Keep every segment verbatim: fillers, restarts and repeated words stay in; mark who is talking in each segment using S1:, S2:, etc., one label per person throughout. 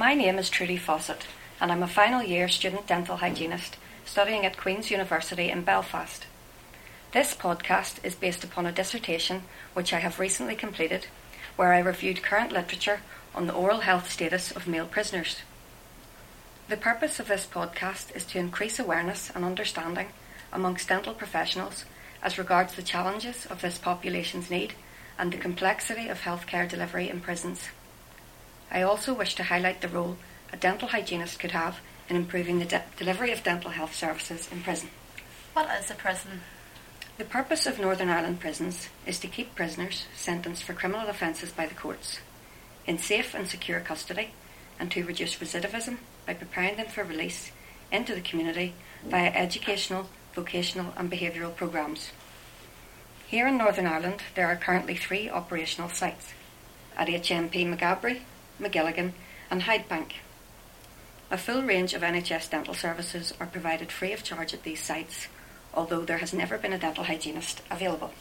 S1: My name is Trudy Fawcett, and I'm a final year student dental hygienist studying at Queen's University in Belfast. This podcast is based upon a dissertation which I have recently completed, where I reviewed current literature on the oral health status of male prisoners. The purpose of this podcast is to increase awareness and understanding amongst dental professionals as regards the challenges of this population's need and the complexity of healthcare delivery in prisons. I also wish to highlight the role a dental hygienist could have in improving the de- delivery of dental health services in prison.
S2: What is a prison?
S1: The purpose of Northern Ireland prisons is to keep prisoners sentenced for criminal offences by the courts in safe and secure custody, and to reduce recidivism by preparing them for release into the community via educational, vocational and behavioural programmes. Here in Northern Ireland there are currently three operational sites at H M P Maghaberry, Magilligan and Hydebank. A full range of N H S dental services are provided free of charge at these sites, although there has never been a dental hygienist available.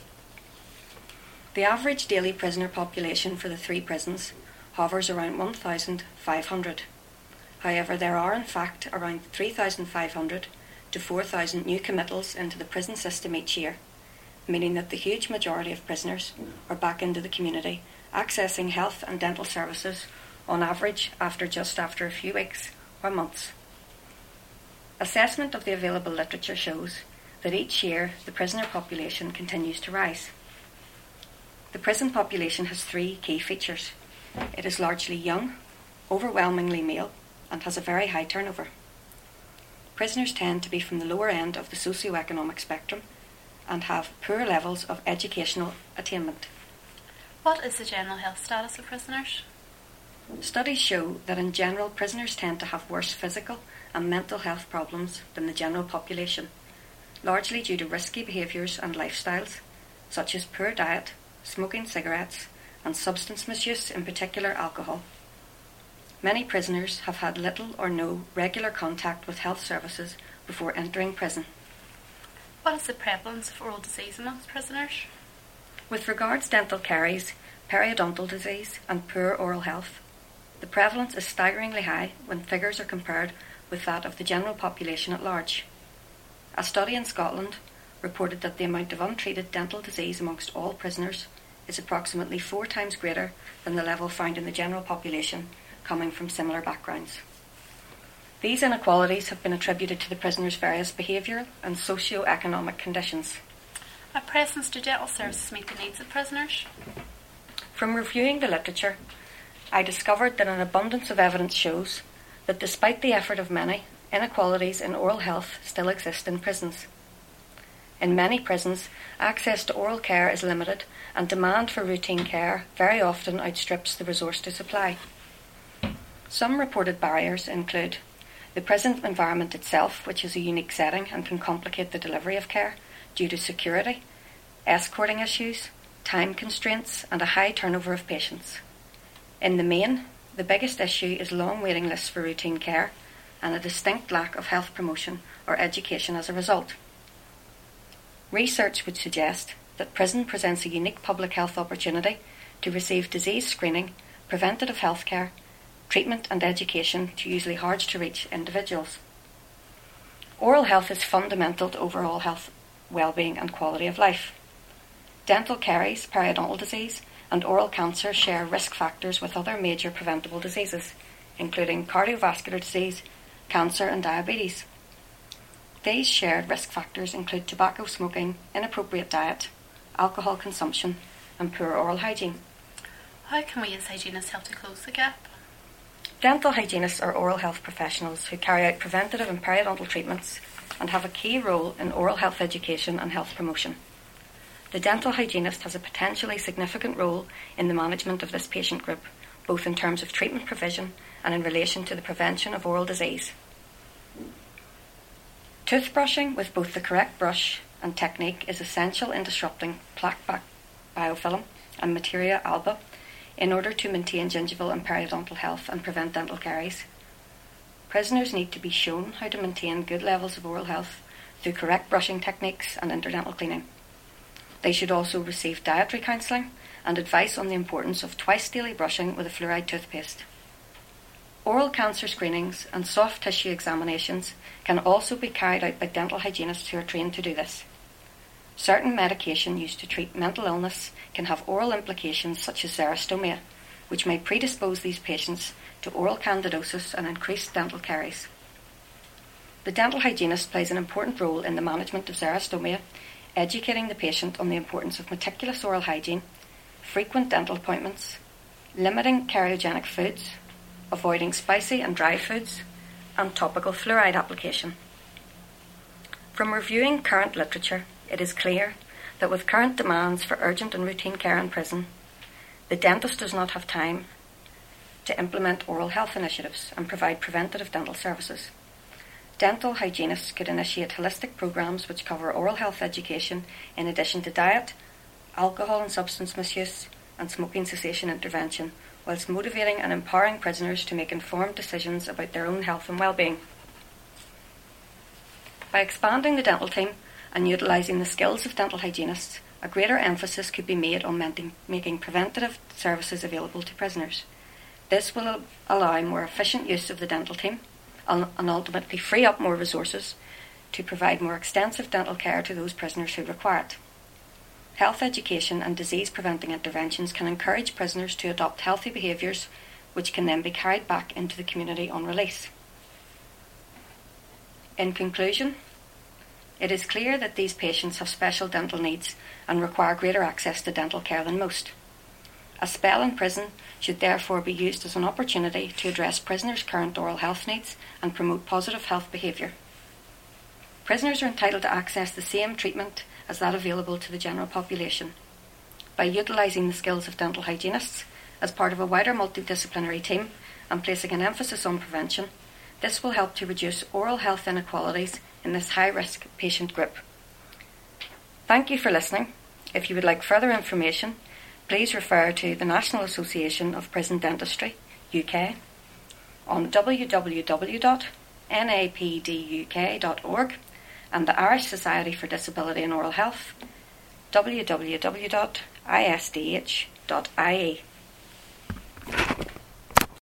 S1: The average daily prisoner population for the three prisons hovers around one thousand five hundred. However, there are in fact around three thousand five hundred to four thousand new committals into the prison system each year, meaning that the huge majority of prisoners are back into the community, accessing health and dental services on average after just after a few weeks or months. Assessment of the available literature shows that each year the prisoner population continues to rise. The prison population has three key features. It is largely young, overwhelmingly male, and has a very high turnover. Prisoners tend to be from the lower end of the socio-economic spectrum and have poor levels of educational attainment.
S2: What is the general health status of prisoners?
S1: Studies show that in general prisoners tend to have worse physical and mental health problems than the general population, largely due to risky behaviours and lifestyles, such as poor diet, smoking cigarettes, and substance misuse, in particular alcohol. Many prisoners have had little or no regular contact with health services before entering prison.
S2: What is the prevalence of oral disease amongst prisoners?
S1: With regards dental caries, periodontal disease and poor oral health, the prevalence is staggeringly high when figures are compared with that of the general population at large. A study in Scotland reported that the amount of untreated dental disease amongst all prisoners is approximately four times greater than the level found in the general population coming from similar backgrounds. These inequalities have been attributed to the prisoners' various behavioural and socio-economic conditions.
S2: At present, do dental services meet the needs of prisoners?
S1: From reviewing the literature, I discovered that an abundance of evidence shows that despite the effort of many, inequalities in oral health still exist in prisons. In many prisons, access to oral care is limited and demand for routine care very often outstrips the resource to supply. Some reported barriers include the prison environment itself, which is a unique setting and can complicate the delivery of care due to security, escorting issues, time constraints and a high turnover of patients. In the main, the biggest issue is long waiting lists for routine care and a distinct lack of health promotion or education as a result. Research would suggest that prison presents a unique public health opportunity to receive disease screening, preventative health care, treatment and education to usually hard-to-reach individuals. Oral health is fundamental to overall health, well-being and quality of life. Dental caries, periodontal disease and oral cancer share risk factors with other major preventable diseases, including cardiovascular disease, cancer and diabetes. These shared risk factors include tobacco smoking, inappropriate diet, alcohol consumption and poor oral hygiene.
S2: How can we as hygienists help to close the gap?
S1: Dental hygienists are oral health professionals who carry out preventative and periodontal treatments and have a key role in oral health education and health promotion. The dental hygienist has a potentially significant role in the management of this patient group, both in terms of treatment provision and in relation to the prevention of oral disease. Toothbrushing with both the correct brush and technique is essential in disrupting plaque biofilm and materia alba in order to maintain gingival and periodontal health and prevent dental caries. Prisoners need to be shown how to maintain good levels of oral health through correct brushing techniques and interdental cleaning. They should also receive dietary counselling and advice on the importance of twice daily brushing with a fluoride toothpaste. Oral cancer screenings and soft tissue examinations can also be carried out by dental hygienists who are trained to do this. Certain medication used to treat mental illness can have oral implications such as xerostomia, which may predispose these patients to oral candidosis and increased dental caries. The dental hygienist plays an important role in the management of xerostomia, educating the patient on the importance of meticulous oral hygiene, frequent dental appointments, limiting cariogenic foods, avoiding spicy and dry foods, and topical fluoride application. From reviewing current literature, it is clear that with current demands for urgent and routine care in prison, the dentist does not have time to implement oral health initiatives and provide preventative dental services. Dental hygienists could initiate holistic programs which cover oral health education in addition to diet, alcohol and substance misuse, and smoking cessation intervention, whilst motivating and empowering prisoners to make informed decisions about their own health and well-being. By expanding the dental team and utilising the skills of dental hygienists, a greater emphasis could be made on making preventative services available to prisoners. This will allow more efficient use of the dental team and ultimately free up more resources to provide more extensive dental care to those prisoners who require it. Health education and disease-preventing interventions can encourage prisoners to adopt healthy behaviours, which can then be carried back into the community on release. In conclusion, it is clear that these patients have special dental needs and require greater access to dental care than most. A spell in prison should therefore be used as an opportunity to address prisoners' current oral health needs and promote positive health behaviour. Prisoners are entitled to access the same treatment as that available to the general population. By utilising the skills of dental hygienists as part of a wider multidisciplinary team and placing an emphasis on prevention, this will help to reduce oral health inequalities in this high-risk patient group. Thank you for listening. If you would like further information, please refer to the National Association of Prison Dentistry, U K, on w w w dot n a p d u k dot org and the Irish Society for Disability and Oral Health, w w w dot i s d h dot i e.